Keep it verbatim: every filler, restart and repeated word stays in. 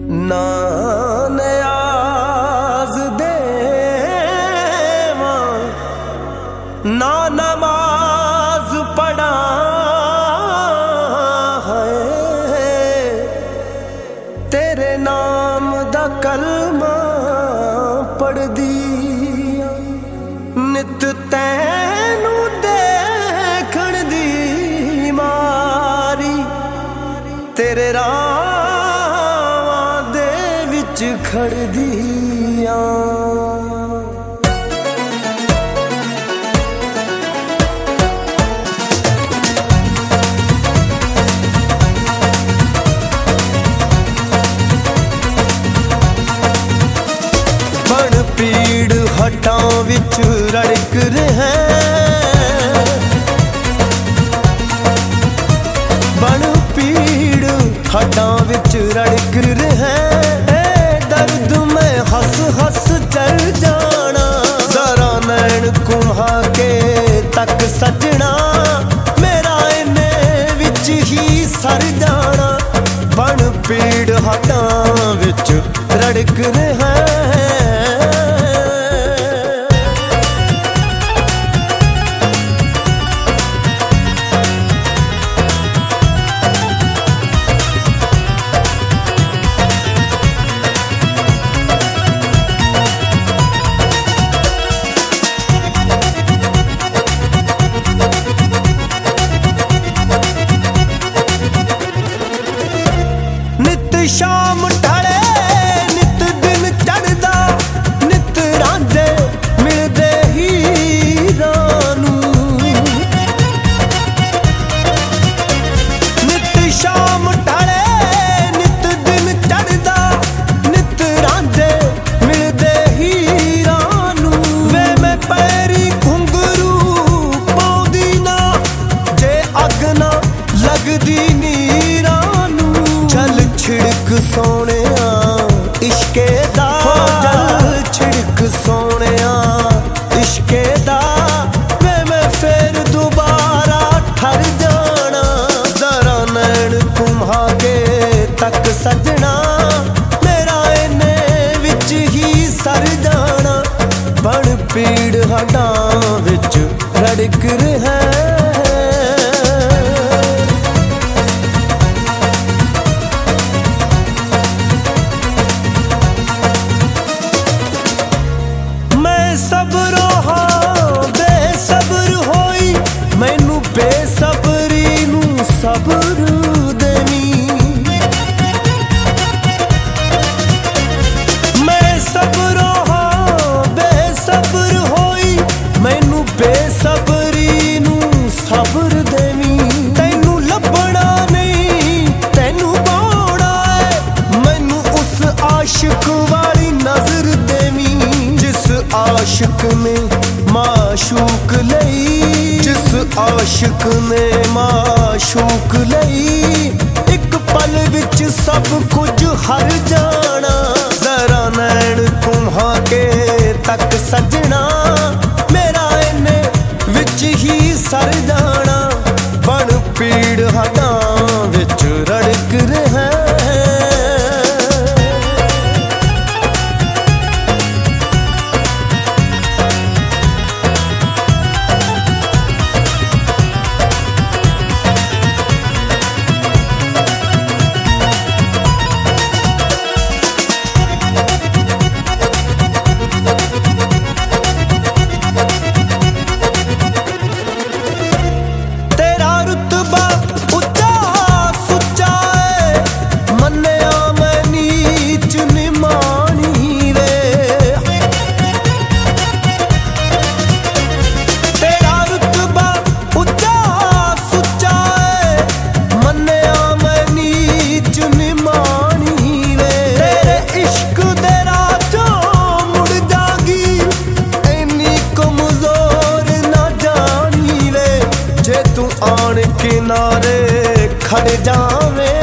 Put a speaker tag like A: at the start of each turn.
A: ना नियाज देवा ना नमाज पढ़ा है, तेरे नाम दा कलमा पढ़ दिया नित तैनू देखण दी मारी, तेरे रावां दे विच खड़ दिया। बन पीड़ हटां विच रड़क रहे, बन पीड़ हटां विच रड़क रहे, दर्द में हस हस चल जाना, जरा नैन कुम्हा के तक सजना, मेरा इन्ने विच ही सर जाना। बन पीड़ हटां विच रड़क रहे, शाम ढले नित दिन चढ़दा, नित रांझे मिलदे हीरां नूं, नित शाम ढले नित दिन चढ़दा, नित रांझे मिलदे हीरां नूं, वे मैं पैरी घुंघरू पाउंदी ना, जे अग ना लगदी नीरां नूं, चल छिड़क सोनिया इश्के दा, जल छिड़क सोनिया इश्के दा, वे मैं फिर दोबारा ठर जाना, जरा नैन कुम्हा के तक सजना, मेरा इन्ने विच ही सर जाना। बन पीड़ हटां विच रड़क रहे, सबरो हाँ बेसब्र होई, मैनू बेसब्री नू सब्र देवी, मैं सबरो हाँ बेसब्र होई, मैनू बेसब्री नू सब्र देवी, तैनू लभना नहीं तैनू पाउणा है, मैनू उस आशिक वाली नजर देवी, जिस आशिक ने माशूक लई, जिस आशिक ने माशूक लई, एक पल विच सब कुछ हर जाना, जरा नैन कुम्हा के तक सजना, मेरा इन्ने विच ही सर जाना। बन पीड़ हटां विच रड़क रहे, किनारे खड़ जावे।